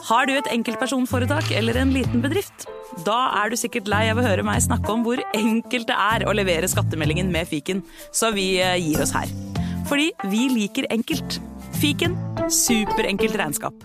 Har du et enkeltpersonforetak eller en liten bedrift? Da du sikkert lei av å høre meg snakke om hvor enkelt det å levere skattemeldingen med Fiken, så vi gir oss her. Fordi vi liker enkelt. Fiken, superenkelt regnskap.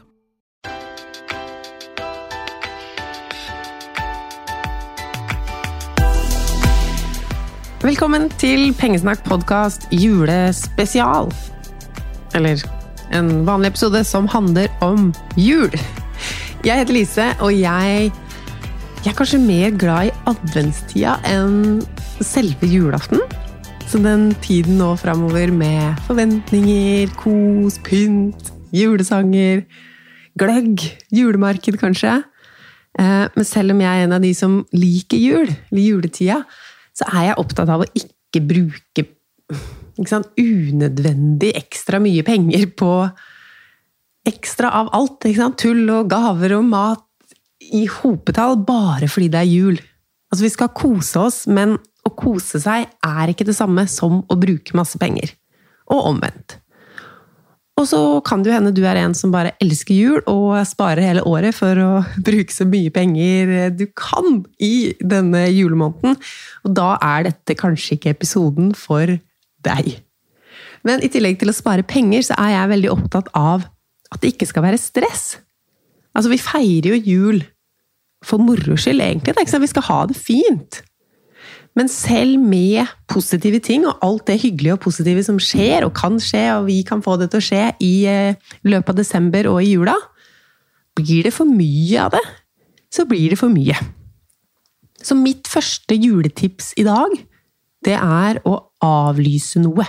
Velkommen til Pengesnakk podcast julespesial. Eller en vanlig episode som handler om jul. Jeg heter Lise, og jeg er kanskje mer glad i adventstida enn selve julaften. Så den tiden nå fremover med forventninger, kos, pynt, julesanger, gløgg, julemarked kanskje. Men selv om jeg en av de som liker juletida, så jeg opptatt av å ikke bruke unødvendig ekstra mye penger på ekstra av alt, tull og gaver og mat i hopetall bare fordi det jul. Altså vi skal kose oss, men å kose seg ikke det samme som å bruke masse penger. Og omvendt. Og så kan det jo hende du en som bare elsker jul og sparer hele året for å bruke så mye penger du kan i denne julemåneden. Og da dette kanskje ikke episoden for deg. Men i tillegg til å spare penger, så jeg veldig opptatt av at det ikke skal være stress. Altså, vi feirer jo jul for moro skyld, egentlig. Vi skal ha det fint. Men selv med positive ting, og alt det hyggelige og positive som skjer, og kan skje, og vi kan få det til å skje i løpet av desember og i jula, blir det for mye av det, så blir det for mye. Så mitt første juletips i dag, det å avlyse noe.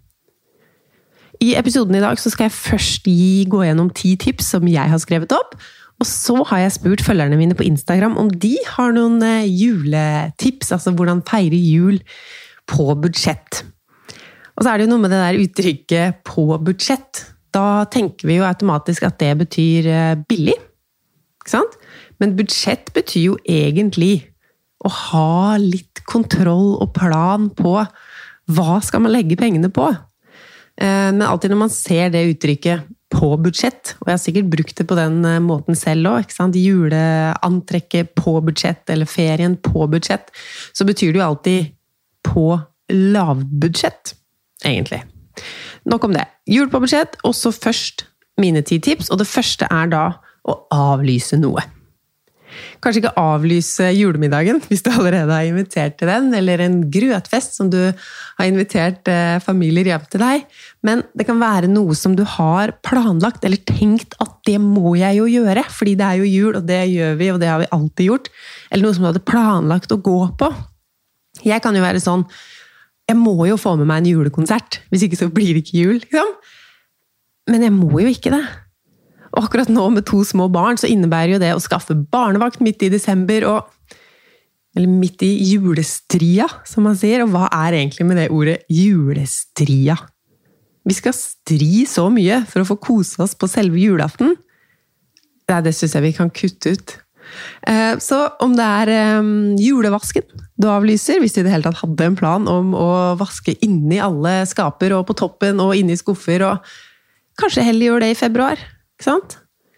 I episoden i dag så skal jeg først gå gjennom 10 tips som jeg har skrevet opp, og så har jeg spurt følgerne mine på Instagram om de har noen juletips, altså hvordan feire jul på budsjett. Og så det jo noe med det der uttrykket på budsjett. Da tenker vi jo automatisk at det betyr billig, ikke sant? Men budsjett betyr jo egentlig å ha litt kontroll og plan på hva skal man legge pengene på. Men alltid når man ser det uttrykket på budsjett, og jeg har sikkert brukt det på den måten selv også, ikke sant? Juleantrekket på budsjett, eller ferien på budsjett, så betyr det jo alltid på lavbudsjett, egentlig. Nok om det. Jul på budsjett, og så først mine 10 tips, og det første da å avlyse noe. Kanskje ikke avlyse julemiddagen, hvis du allerede har invitert til den, eller en grøtfest som du har invitert familier hjem til deg, men det kan være noe som du har planlagt, eller tenkt at det må jeg jo gjøre, fordi det jo jul, og det gjør vi, og det har vi alltid gjort, eller noe som du hadde planlagt å gå på. Jeg kan jo være sånn, jeg må jo få med meg en julekonsert, hvis ikke så blir det ikke jul, liksom. Men jeg må jo ikke det. Og akkurat nå med 2 små barn, så innebærer jo det å skaffe barnevakt midt i desember, eller midt i julestria, som man sier. Og hva egentlig med det ordet julestria? Vi skal stri så mye for å få kose oss på selve julaften. Det synes jeg vi kan kutte ut. Så om det julevasken du avlyser, hvis du i det hele tatt hadde en plan om å vaske inni alle skaper, og på toppen, og inni skuffer, og kanskje heller gjør det i februar. Ikke sant?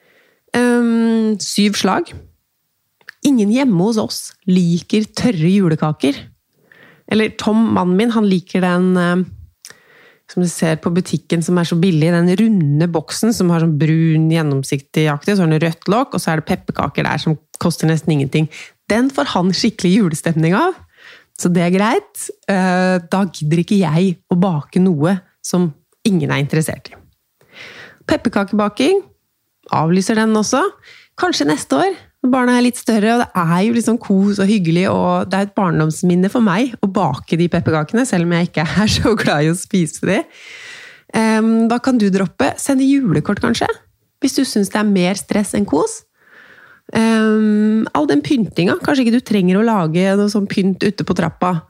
7 slag. Ingen hjemme hos oss liker tørre julekaker. Eller Tom, mannen min, han liker den som du ser på butikken som så billig, den runde boksen som har sånn brun, gjennomsiktig-aktig, sånn rødt lokk, og så det pepperkaker der som koster nesten ingenting. Den får han skikkelig julestemning av, så det greit. Da gidder ikke jeg å bake noe som ingen interessert i. Pepperkakebaking, avlyser den også. Kanskje neste år, når barna litt større, og det jo liksom kos og hyggelig, og det et barndomsminne for meg å bake de pepperkakene, selv om jeg ikke så glad i å spise de. Hva kan du droppe? Sende julekort kanskje? Hvis du synes det mer stress enn kos. All den pyntinga, kanskje ikke du trenger å lage noe sånn pynt ute på trappa.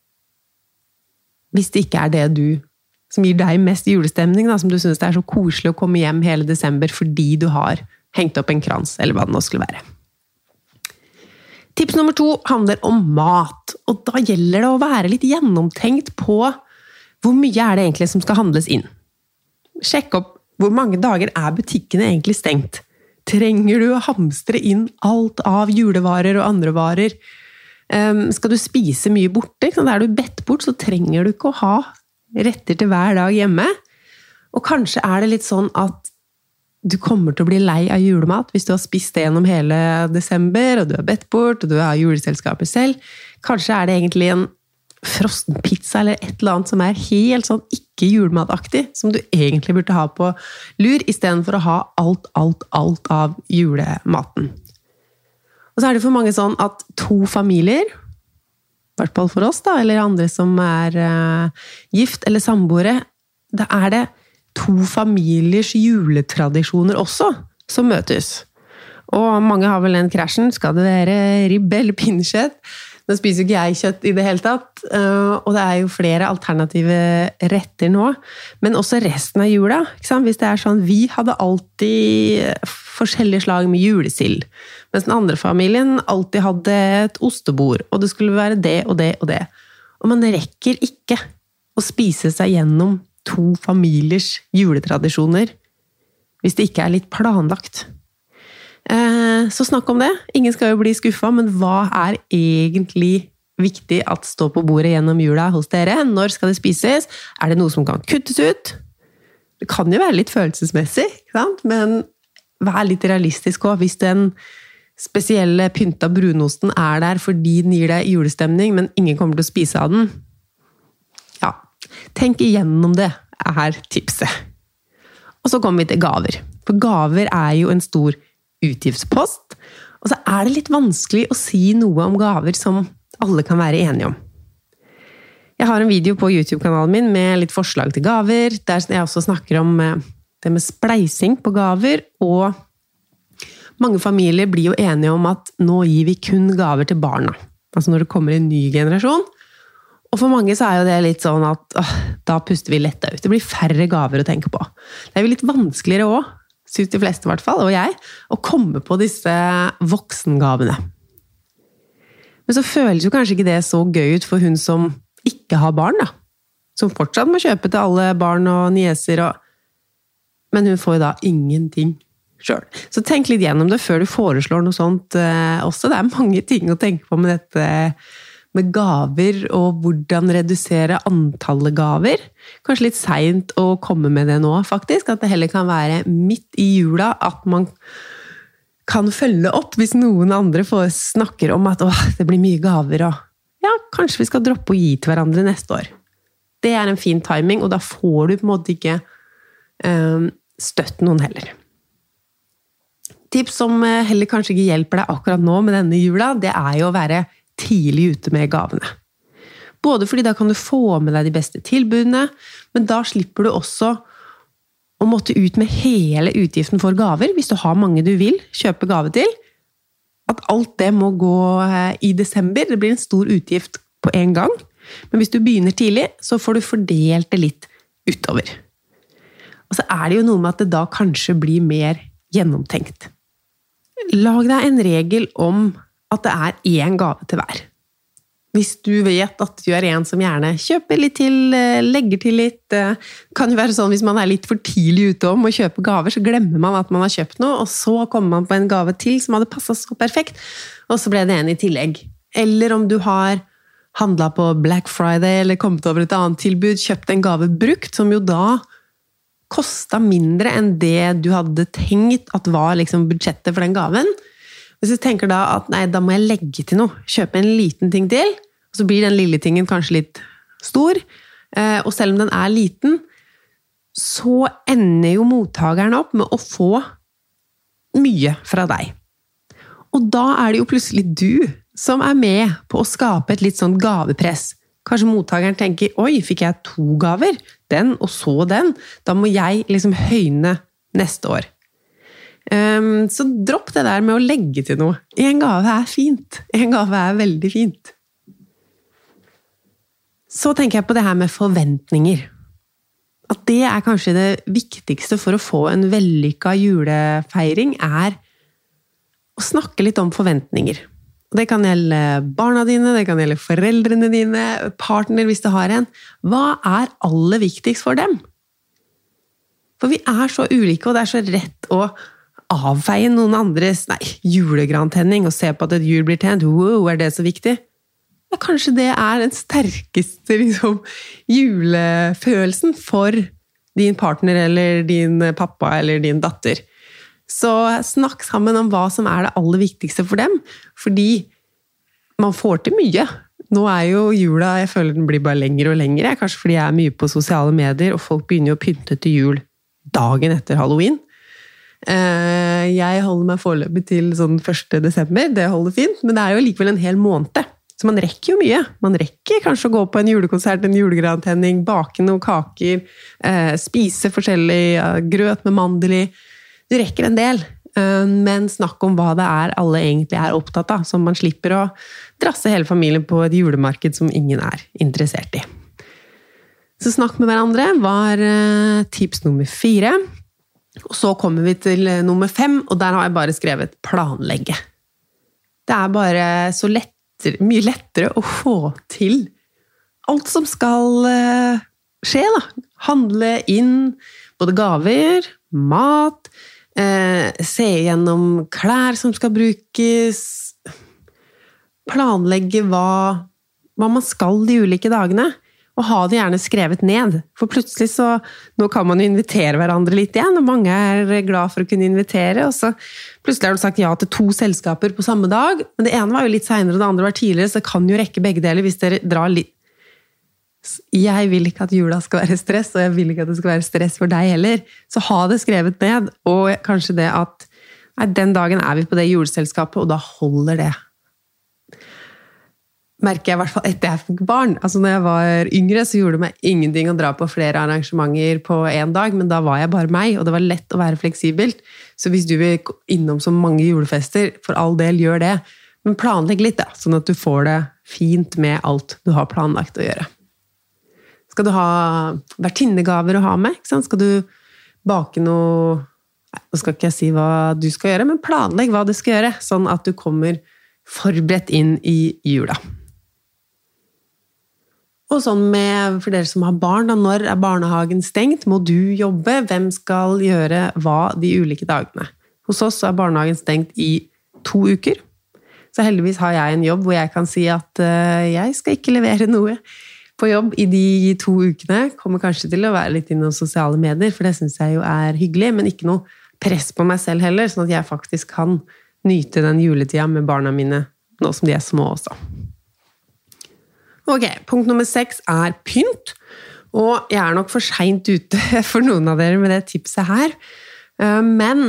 Hvis det ikke det du som gir deg mest julestemning, da, som du synes det så koselig å komme hjem hele desember fordi du har hengt opp en krans, eller hva det nå skulle være. Tips nummer 2 handler om mat, og da gjelder det å være litt gjennomtenkt på hvor mye det egentlig som skal handles inn. Sjekk opp hvor mange dager butikkene egentlig stengt. Trenger du å hamstre inn alt av julevarer og andre varer? Skal du spise mye borte? Er du bedt bort, så trenger du ikke å ha retter til hver dag hjemme. Og kanskje det litt sånn at du kommer til å bli lei av julemat hvis du har spist det gjennom hele desember, og du har bedt bort, og du har juleselskaper selv. Kanskje det egentlig en frossen pizza eller et eller annet som helt sånn ikke julemataktig, som du egentlig burde ha på lur, i stedet for å ha alt av julematen. Og så det for mange sånn at 2 familier, i hvert fall for oss da, eller andre som gift eller samboere, da det 2 familiers juletradisjoner også som møtes. Og mange har vel den krasjen, skal det være ribbe eller pinnekjøtt? Nå spiser ikke jeg kjøtt i det hele tatt, og det jo flere alternative retter nå, men også resten av jula. Ikke sant? Hvis det sånn, vi hadde alltid forskjellige slag med julesild, mens den andre familien alltid hadde et ostebord, og det skulle være det og det og det. Og man rekker ikke å spise seg gjennom 2 familiers juletradisjoner hvis det ikke litt planlagt. Så snakk om det. Ingen skal jo bli skuffet, men hva egentlig viktig at står på bordet gjennom jula hos dere? Når skal det spises? Det noe som kan kuttes ut? Det kan jo være litt følelsesmessig, ikke sant? Men vær litt realistisk også. Hvis den spesielle pynta brunosten der fordi den gir deg julestemning, men ingen kommer til å spise av den, ja, tenk igjennom det tipset. Og så kommer vi til gaver. For gaver jo en stor utgiftspost, og så det litt vanskelig å si noe om gaver som alle kan være enige om. Jeg har en video på YouTube-kanalen min med litt forslag til gaver, der jeg også snakker om det med spleising på gaver, og mange familier blir jo enige om at nå gir vi kun gaver til barna, altså når det kommer en ny generasjon. Og for mange så jo det litt sånn at da puster vi letta ut. Det blir færre gaver å tenke på. Det jo litt vanskeligere også, synes de fleste i hvert fall, og jeg, å komme på disse voksengavene. Men så føles jo kanskje ikke det så gøy ut for hun som ikke har barn, da. Som fortsatt må kjøpe til alle barn og nieser, men hun får jo da ingenting selv. Så tenk litt gjennom det før du foreslår noe sånt også. Det mange ting å tenke på med dette med gaver, og hvordan redusere antallet gaver. Kanskje litt sent å komme med det nå, faktisk. At det heller kan være midt i jula at man kan følge opp hvis noen andre snakker om at det blir mye gaver, og ja, kanskje vi skal droppe å gi til hverandre neste år. Det en fin timing, og da får du på en måte ikke støtt noen heller. Tips som heller kanskje ikke hjelper deg akkurat nå med denne jula, det jo å være tidlig ute med gavene. Både fordi da kan du få med deg de beste tilbudene, men da slipper du også å måtte ut med hele utgiften for gaver, hvis du har mange du vil kjøpe gave til. At alt det må gå i desember, det blir en stor utgift på en gang. Men hvis du begynner tidlig, så får du fordelt det litt utover. Og så det jo noe med at det da kanskje blir mer gjennomtenkt. Lag deg en regel om at det en gave til hver. Hvis du vet at du en som gjerne kjøper litt til, legger til litt, kan jo være sånn hvis man litt for tidlig ute om å kjøpe gaver, så glemmer man at man har kjøpt noe, og så kommer man på en gave til som hadde passet så perfekt, og så ble det en i tillegg. Eller om du har handlet på Black Friday, eller kommet over et annet tilbud, kjøpt en gave brukt, som jo da kostet mindre enn det du hadde tenkt at var liksom budsjettet for den gaven. Hvis du tenker da at nei, da må jeg legge til noe, kjøpe en liten ting til, og så blir den lille tingen kanskje litt stor, og selv om den liten, så ender jo mottageren opp med å få mye fra deg. Og da det jo plutselig du som med på å skape et litt sånn gavepress. Kanskje mottageren tenker, oi, fikk jeg 2 gaver? Den og så den. Da må jeg liksom høyne neste år. Så dropp det der med å legge til noe. En gave fint. En gave veldig fint. Så tenker jeg på det her med forventninger. At det kanskje det viktigste for å få en vellykket julefeiring å snakke litt om forventninger. Det kan gjelde barna dine, det kan gjelde foreldrene dine, partner hvis du har en. Hva aller viktigst for dem? For vi så ulike, og det så rett å avfeie noen andres julegrantenning og se på at et jul blir tent. Wow, det så viktig? Ja, kanskje det den sterkeste liksom, julefølelsen for din partner eller din pappa eller din datter. Så snakk sammen om hva som det aller viktigste for dem, fordi man får til mye. Nå jo jula, jeg føler den blir bare lengre og lengre, kanskje fordi jeg mye på sosiale medier, og folk begynner å pynte til jul dagen etter Halloween. Jeg holder meg foreløpig til sånn 1. desember, det holder fint, men det jo likevel en hel måned. Så man rekker jo mye. Man rekker kanskje å gå på en julekonsert, en julegrantenning, bake noen kaker, spise forskjellig grøt med mandel i. Du rekker en del, men snakk om hva det alle egentlig opptatt av, så man slipper å drasse hele familien på et julemarked som ingen interessert i. Så snakk med hverandre var tips nummer 4. Og så kommer vi til nummer 5, og der har jeg bare skrevet planlegge. Det bare så mye lettere å få til alt som skal skje da. Handle inn både gaver, mat, se gjennom klær som skal brukes, planlegge hva man skal de ulike dagene, og ha det gjerne skrevet ned. For plutselig nå kan man jo invitere hverandre litt igjen, og mange glad for å kunne invitere, og så plutselig har du sagt ja til 2 selskaper på samme dag, men det ene var jo litt senere, og det andre var tidligere, så det kan jo rekke begge deler hvis dere drar litt. Jeg vil ikke at jula skal være stress, og jeg vil ikke at det skal være stress for deg heller. Så ha det skrevet ned, og kanskje det at den dagen vi på det juleselskapet, og da holder det. Merker jeg i hvert fall etter jeg fikk barn. Altså når jeg var yngre, så gjorde det meg ingenting å dra på flere arrangementer på en dag, men da var jeg bare meg, og det var lett å være fleksibelt. Så hvis du vil innom så mange julefester, for all del gjør det. Men planlegg litt da, sånn at du får det fint med alt du har planlagt å gjøre. Skal du ha vertinnegaver å ha med? Ikke sant? Skal du bake noe... Nå skal ikke jeg si hva du skal gjøre, men planlegg hva du skal gjøre, sånn at du kommer forberedt inn i jula. Og sånn for dere som har barn, da, når barnehagen stengt? Må du jobbe? Hvem skal gjøre hva de ulike dagene? Hos oss barnehagen stengt i 2 uker. Så heldigvis har jeg en jobb hvor jeg kan si at jeg skal ikke levere noe på jobb i de 2 ukene. Kommer kanskje til å være litt innom sosiale medier, for det synes jeg jo hyggelig, men ikke noe press på meg selv heller, sånn at jeg faktisk kan nyte den juletida med barna mine, nå som de små også. Ok, punkt nummer 6 pynt, og jeg nok for sent ute for noen av dere med det tipset her, men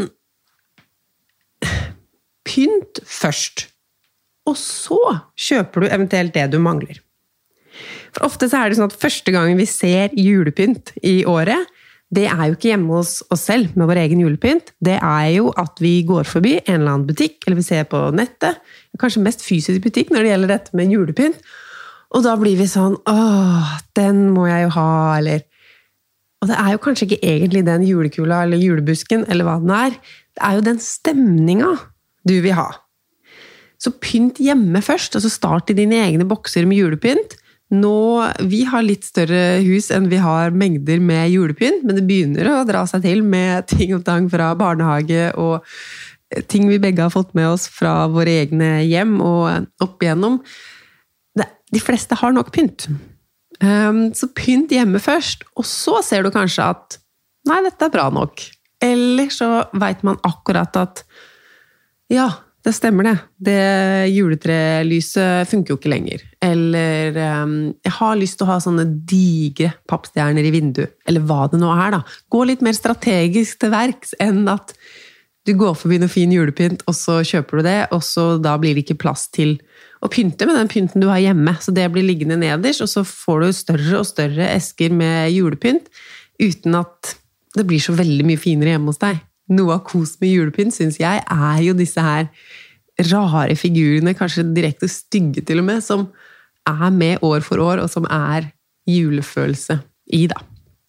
pynt først, og så kjøper du eventuelt det du mangler. For ofte så det sånn at første gangen vi ser julepynt i året, det jo ikke hjemme hos oss selv med vår egen julepynt. Det jo at vi går forbi en eller annen butikk, eller vi ser på nettet, kanskje mest fysisk butikk når det gjelder dette med julepynt, og da blir vi sånn, den må jeg jo ha, eller... Og det jo kanskje ikke egentlig den julekula, eller julebusken, eller hva den det jo den stemningen du vil ha. Så pynt hjemme først, og så start i dine egne bokser med julepynt. Vi har litt større hus enn vi har mengder med julepynt, men det begynner å dra seg til med ting og tang fra barnehage og ting vi begge har fått med oss fra våre egne hjem og opp igjennom. De fleste har nok pynt. Så pynt hjemme først, og så ser du kanskje at nei, dette bra nok. Eller så vet man akkurat at ja, det stemmer det. Det juletrelyset funker jo ikke lenger. Eller jeg har lyst til å ha sånne digre pappstjerner i vinduet. Eller hva det nå da. Gå litt mer strategisk til verks enn at du går forbi noe fin julepynt, og så kjøper du det, og så da blir det ikke plass til å pynte med den pynten du har hjemme. Så det blir liggende nederst, og så får du større og større esker med julepynt, uten at det blir så veldig mye finere hjemme hos deg. Noe av kos med julepynt, synes jeg, jo disse her rare figurene, kanskje direkte stygge til og med, som med år for år, og som julefølelse i da.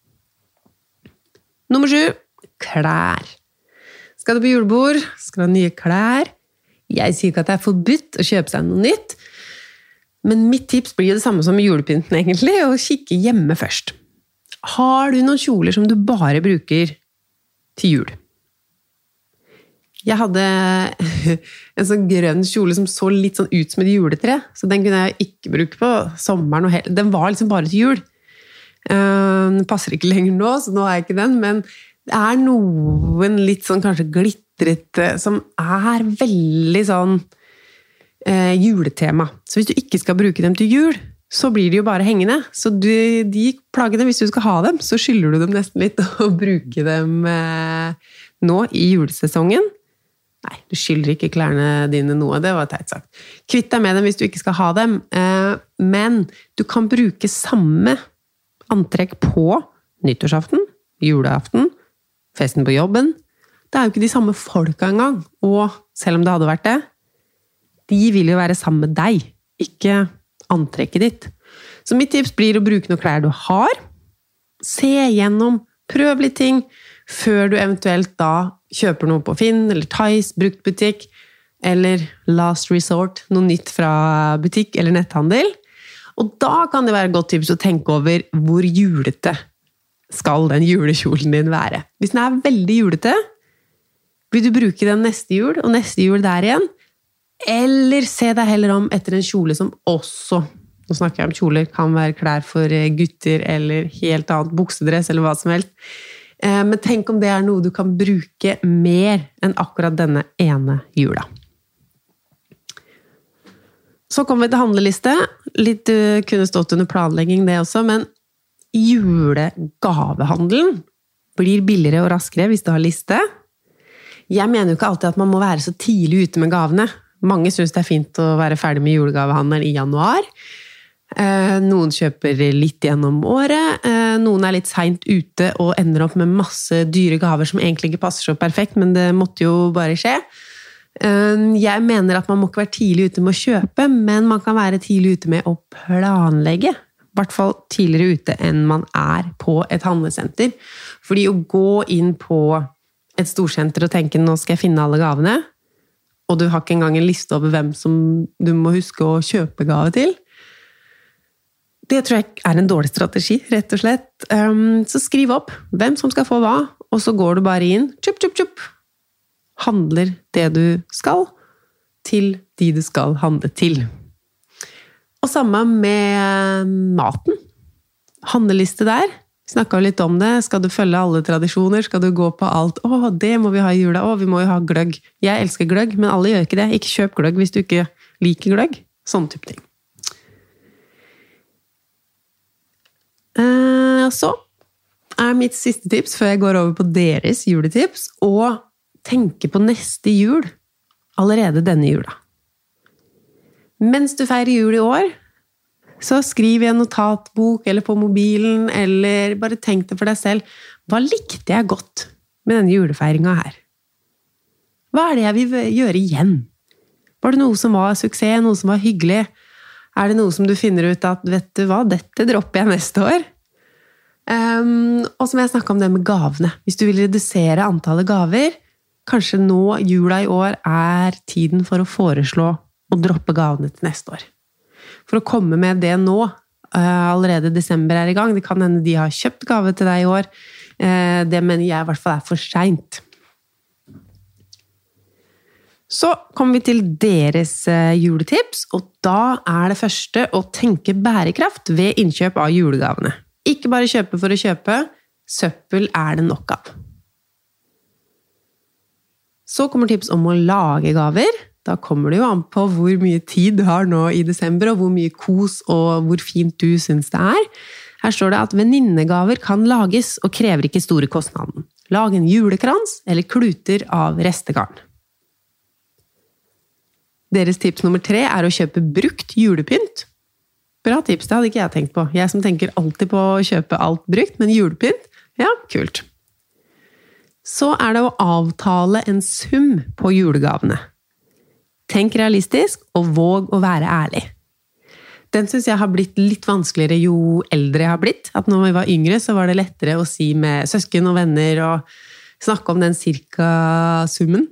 Nummer 7, klær. Skal du på julebord? Skal du ha nye klær? Jeg sier ikke at det forbudt å kjøpe seg noe nytt, men mitt tips blir jo det samme som med julepynten egentlig, å kikke hjemme først. Har du noen kjoler som du bare bruker til jul? Jeg hadde en sånn grønn kjole som så litt sånn ut som et juletre, så den kunne jeg ikke bruke på sommeren. Den var liksom bare til jul. Den passer ikke lenger nå, så nå har jeg ikke den, men det er noen litt sånn kanskje glitrete, som er veldig sånn juletema. Så hvis du ikke skal bruke dem til jul, så blir de jo bare hengende. Så de plaggene, hvis du skal ha dem, så skylder du dem nesten litt å bruke dem nå i julesesongen. Nei, du skylder ikke klærne dine noe, det var teit sagt. Kvitt deg med dem hvis du ikke skal ha dem, men du kan bruke samme antrekk på nyttårsaften, juleaften, festen på jobben. Det er jo ikke de samme folka engang, og selv om det hadde vært det, de vil jo være sammen med deg, ikke antrekket ditt. Så mitt tips blir å bruke noen klær du har, se gjennom, prøv litt ting, før du eventuelt da kjøper noe på Finn, eller Theis, bruktbutikk, eller Last Resort, noe nytt fra butikk eller netthandel. Og da kan det være et godt tips å tenke over hvor julete skal den julekjolen din være. Hvis den er veldig julete, vil du bruke den neste jul, og neste jul der igjen, eller se deg heller om etter en kjole som også, nå snakker jeg om kjoler, kan være klær for gutter, eller helt annet buksedress, eller hva som helst. Men tenk om det er noe du kan bruke mer enn akkurat denne ene jula. Så kommer vi til handleliste. Litt kunne stått under planlegging det også, men julegavehandelen blir billigere og raskere hvis du har liste. Jeg mener jo ikke alltid at man må være så tidlig ute med gavene. Mange synes det er fint å være ferdig med julegavehandel i januar. Noen kjøper litt gjennom året. Noen er litt sent ute og ender opp med masse dyre gaver som egentlig ikke passer så perfekt, men det måtte jo bare skje. Jeg mener at man må ikke være tidlig ute med å kjøpe, men man kan være tidlig ute med å planlegge. I hvert fall tidligere ute enn man er på et handlesenter. Fordi å gå inn på et storsenter og tenke nå skal jeg finne alle gavene, og du har ikke engang en liste over hvem som du må huske å kjøpe gave til. Det tror jeg er en dårlig strategi, rett og slett. Så skriv opp hvem som skal få hva, og så går du bare inn, tjup, tjup, tjup, handler det du skal, til de du skal handle til. Og samme med maten. Handleliste der. Vi snakket jo litt om det. Skal du følge alle tradisjoner? Skal du gå på alt? Det må vi ha i jula. Vi må jo ha gløgg. Jeg elsker gløgg, men alle gjør ikke det. Ikke kjøp gløgg hvis du ikke liker gløgg. Sånn type ting. Så er mitt siste tips, før jeg går over på deres juletips, å tenke på neste jul allerede denne jula. Mens du feirer jul i år, så skriv i en notatbok, eller på mobilen, eller bare tenk det for deg selv. Hva likte jeg godt med denne julefeiringen her? Hva er det jeg vil gjøre igjen? Var det noe som var suksess, noe som var hyggelig? Er det noe som du finner ut at, vet du hva, dette dropper jeg neste år? Og som jeg snakket om det med gavene. Hvis du vil redusere antallet gaver, kanskje nå, jula i år, er tiden for å foreslå å droppe gavene til neste år. For å komme med det nå, allerede desember er i gang, det kan hende de har kjøpt gave til deg i år, det mener jeg i hvert fall er for sent. Så kommer vi til deres juletips, og da er det første å tenke bærekraft ved innkjøp av julegavene. Ikke bare kjøpe for å kjøpe, søppel er det nok av. Så kommer tips om å lage gaver. Da kommer det jo an på hvor mye tid du har nå i desember, og hvor mye kos og hvor fint du synes det er. Her står det at venninnegaver kan lages og krever ikke store kostnaden. Lag en julekrans eller kluter av restegarn. Deres tips nummer 3 er å kjøpe brukt julepynt. Bra tips, det hadde ikke jeg tenkt på. Jeg som tenker alltid på å kjøpe alt brukt, men julepynt, ja, kult. Så er det å avtale en sum på julegavene. Tenk realistisk, og våg å være ærlig. Den synes jeg har blitt litt vanskeligere jo eldre jeg har blitt. At når vi var yngre, så var det lettere å si med søsken og venner, og snakke om den cirka summen.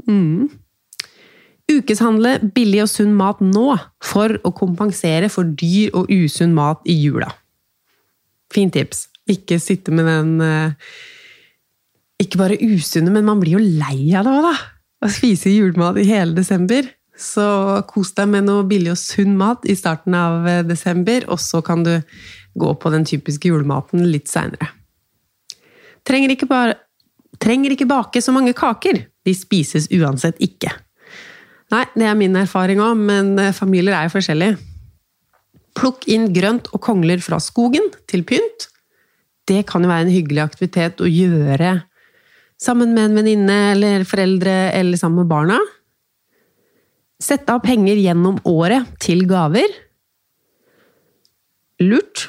Ukeshandle billig og sunn mat nå, for å kompensere for dyr og usunn mat i jula. Fint tips. Ikke sitte med den, ikke bare usunne, men man blir jo lei av det også, da. å spise julemat i hele desember, så kos deg med noe billig og sunn mat i starten av desember, og så kan du gå på den typiske julematen litt senere. Trenger ikke bake så mange kaker. De spises uansett ikke. Nei, det er min erfaring også, men familier er jo forskjellige. Plukk inn grønt og kongler fra skogen til pynt. Det kan jo være en hyggelig aktivitet å gjøre sammen med en venninne eller foreldre eller sammen med barna. Sett av penger gjennom året til gaver. Lurt.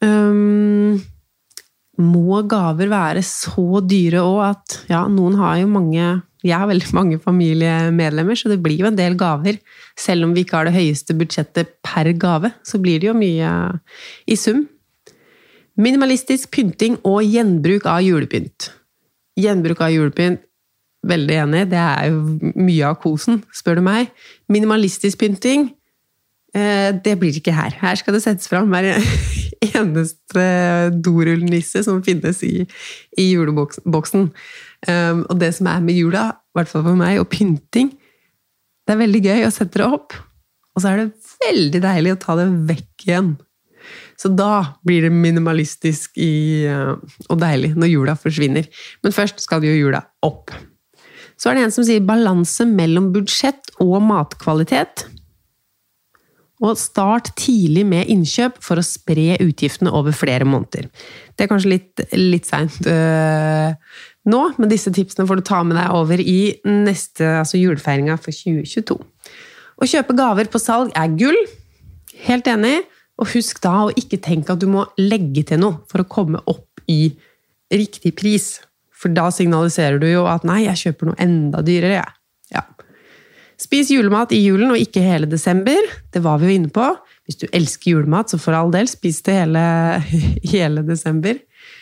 Må gaver være så dyre også at, ja, noen har jo jeg har veldig mange familiemedlemmer, så det blir jo en del gaver. Selv om vi ikke har det høyeste budsjettet per gave, så blir det jo mye i sum. Minimalistisk pynting og gjenbruk av julepynt. Gjenbruk av julepynt, veldig enig, det er jo mye av kosen, spør du meg. Minimalistisk pynting, det blir ikke her. Her skal det settes fram hver eneste dorullnisse som finnes i juleboksen. Og det som er med jula, i hvert fall for meg, og pynting, det er veldig gøy å sette det opp, og så er det veldig deilig å ta det vekk igjen. Så da blir det minimalistisk og deilig når jula forsvinner. Men først skal jo jula opp. Så er det en som sier balanse mellom budsjett og matkvalitet. Og start tidlig med innkjøp for å spre utgiftene over flere måneder. Det er kanskje litt sent nå, men disse tipsene får du ta med deg over i julefeiringa for 2022. Å kjøpe gaver på salg er gull. Helt enig. Og husk da å ikke tenke at du må legge til noe for å komme opp i riktig pris. For da signaliserer du jo at nei, jeg kjøper noe enda dyrere. Ja. Spis julemat i julen og ikke hele desember. Det var vi jo inne på. Hvis du elsker julemat, så for all del, spis det hele desember.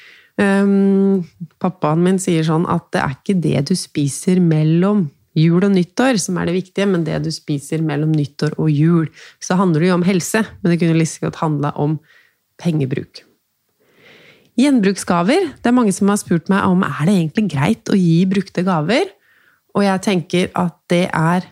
Pappaen min sier sånn at det er ikke det du spiser mellom jul og nyttår som er det viktige, men det du spiser mellom nyttår og jul. Så handler det jo om helse, men det kunne like godt handle om pengebruk. Gjenbruksgaver, det er mange som har spurt meg om er det egentlig greit å gi brukte gaver, og jeg tenker at det er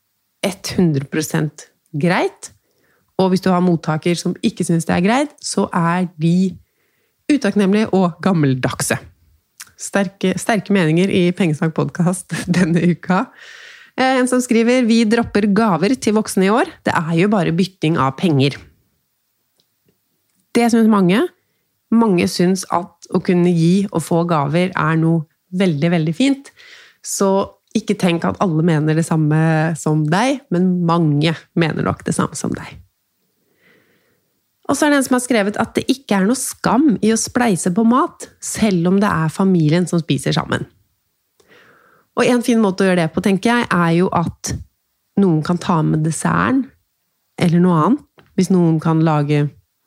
100% greit, og hvis du har mottaker som ikke synes det er greit, så er de utakknemlige og gammeldagse. Sterke meninger i Pengesnakk podcast denne uka. En som skriver, vi dropper gaver til voksne i år, det er jo bare bytting av penger. Det synes mange. Mange synes at å kunne gi og få gaver er noe veldig, veldig fint. Så ikke tenk at alle mener det samme som deg, men mange mener nok det samme som deg. Og så er det en som har skrevet at det ikke er noe skam i å spleise på mat, selv om det er familien som spiser sammen. Og en fin måte å gjøre det på, tenker jeg, er jo at noen kan ta med desserten, eller noe annet. Hvis noen kan lage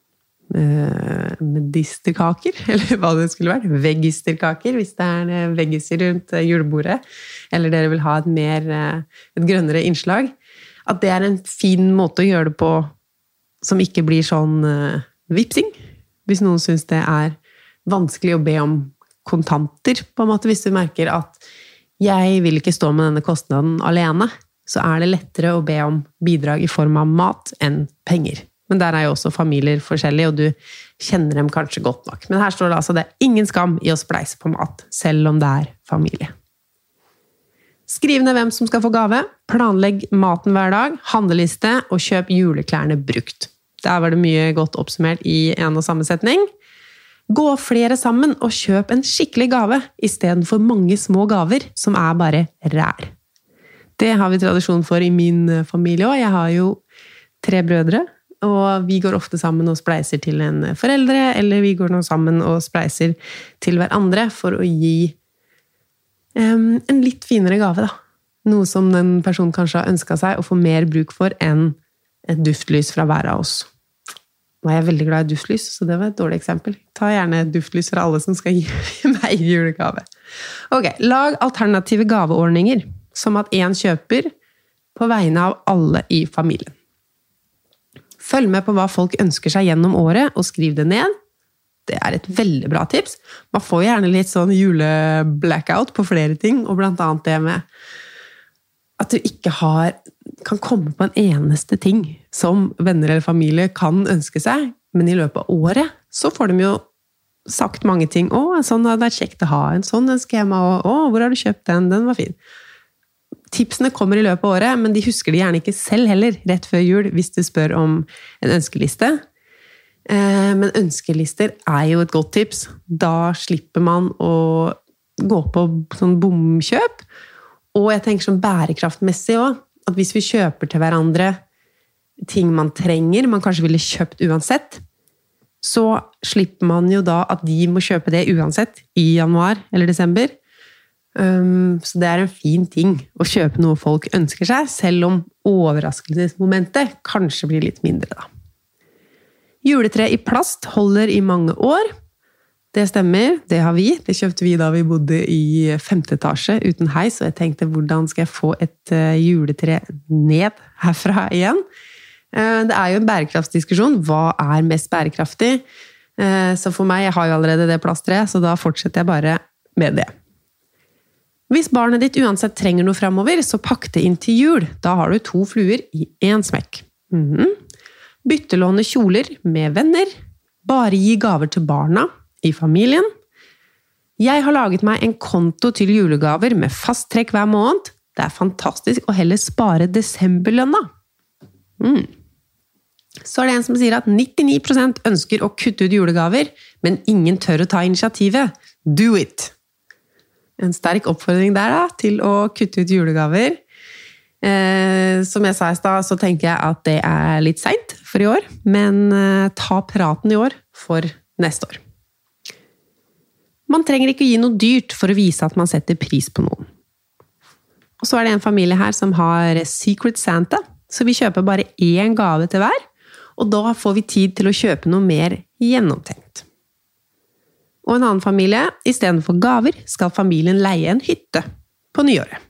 medisterkaker, eller hva det skulle vært, veggisterkaker, hvis det er veggiser rundt julebordet, eller dere vil ha et grønnere innslag, at det er en fin måte å gjøre det på, som ikke blir sånn vipsing. Hvis noen synes det er vanskelig å be om kontanter, på en måte, hvis du merker at jeg vil ikke stå med denne kostnaden alene, så er det lettere å be om bidrag i form av mat enn penger. Men der er jo også familier forskjellige, og du kjenner dem kanskje godt nok. Men her står det altså, det er ingen skam i å spleise på mat, selv om det er familie. Skriv ned hvem som skal få gave, planlegg maten hver dag, handleliste og kjøp juleklærne brukt. Der var det mye godt oppsummert i en og samme setning. Gå flere sammen og kjøp en skikkelig gave, i stedet for mange små gaver som er bare ræl. Det har vi tradisjon for i min familie også. Jeg har jo 3 brødre, og vi går ofte sammen og spleiser til en foreldre, eller vi går nå sammen og spleiser til hverandre for å gi en litt finere gave, da. Noe som den personen kanskje har ønsket seg å få mer bruk for enn et duftlys fra hver av oss. Nå er jeg veldig glad i duftlys, så det var et dårlig eksempel. Ta gjerne et duftlys fra alle som skal gi meg julegave. Ok, lag alternative gaveordninger, som at en kjøper på vegne av alle i familien. Følg med på hva folk ønsker seg gjennom året, og skriv det ned. Det er et veldig bra tips. Man får gjerne litt sånn juleblackout på flere ting, og blant annet det med at du ikke kan komme på en eneste ting som venner eller familie kan ønske seg, men i løpet av året så får de jo sagt mange ting. En sånn hadde vært kjekt å ha, en sånn ønsker jeg meg, hvor har du kjøpt den? Den var fin. Tipsene kommer i løpet av året, men de husker de gjerne ikke selv heller, rett før jul, hvis du spør om en ønskeliste. Men ønskelister jo et godt tips. Da slipper man å gå på sånn bomkjøp. Og jeg tenker sånn bærekraftmessig også, at hvis vi kjøper til hverandre ting man trenger, man kanskje ville kjøpt uansett, så slipper man jo da at de må kjøpe det uansett i januar eller desember. Så det en fin ting å kjøpe noe folk ønsker seg, selv om overraskelsesmomentet kanskje blir litt mindre da. Juletre i plast holder i mange år. Det stemmer, det har vi. Det kjøpte vi da vi bodde i 5. etasje uten heis, og jeg tenkte, hvordan skal jeg få et juletre ned herfra igjen? Det jo en bærekraftsdiskusjon. Hva mest bærekraftig? Så for meg, jeg har jo allerede det plasttreet, så da fortsetter jeg bare med det. Hvis barnet ditt uansett trenger noe fremover, så pakk det inn til jul. Da har du 2 fluer i 1 smekk. Byttelåne kjoler med venner. Bare gi gaver til barna i familien. Jeg har laget meg en konto til julegaver med fast trekk hver måned. Det fantastisk å heller spare desemberlønna. Så det en som sier at 99% ønsker å kutte ut julegaver, men ingen tør å ta initiativet. Do it! En sterk oppfordring der da, til å kutte ut julegaver. Som jeg sa i sted, så tenker jeg at det litt sent for i år, men ta praten i år for neste år. Man trenger ikke å gi noe dyrt for å vise at man setter pris på noen. Og så det en familie her som har Secret Santa, så vi kjøper bare 1 gave til hver, og da får vi tid til å kjøpe noe mer gjennomtenkt. Og en annen familie, i stedet for gaver, skal familien leie en hytte på nyåret.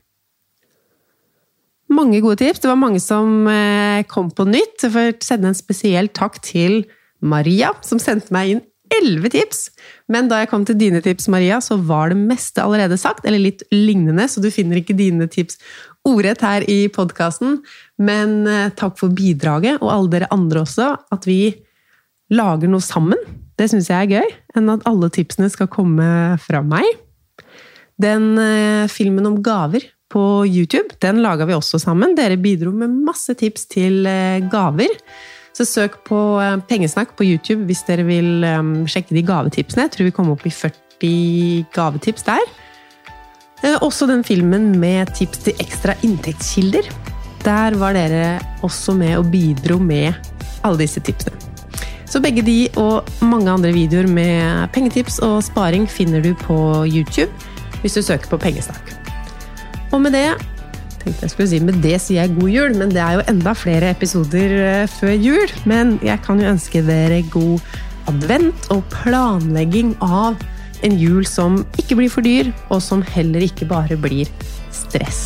Mange gode tips, det var mange som kom på nytt. Jeg får sende en spesiell takk til Maria, som sendte meg inn 11 tips. Men da jeg kom til dine tips, Maria, så var det meste allerede sagt, eller litt lignende, så du finner ikke dine tips ordrett her i podcasten. Men takk for bidraget, og alle dere andre også, at vi lager noe sammen. Det synes jeg gøy, enn at alle tipsene skal komme fra meg. Den filmen om gaver på YouTube, den laget vi også sammen. Dere bidro med masse tips til gaver. Så søk på Pengesnakk på YouTube hvis dere vil sjekke de gavetipsene. Jeg tror vi kommer opp i 40 gavetips der. Også den filmen med tips til ekstra inntektskilder. Der var dere også med og bidro med alle disse tipsene. Så begge de og mange andre videoer med pengetips og sparing finner du på YouTube hvis du søker på Pengesnakk. Og med det, tenkte jeg skulle si, med det sier jeg god jul, men det jo enda flere episoder før jul. Men jeg kan jo ønske dere god advent og planlegging av en jul som ikke blir for dyr, og som heller ikke bare blir stress.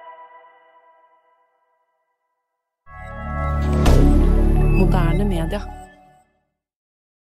Moderne media.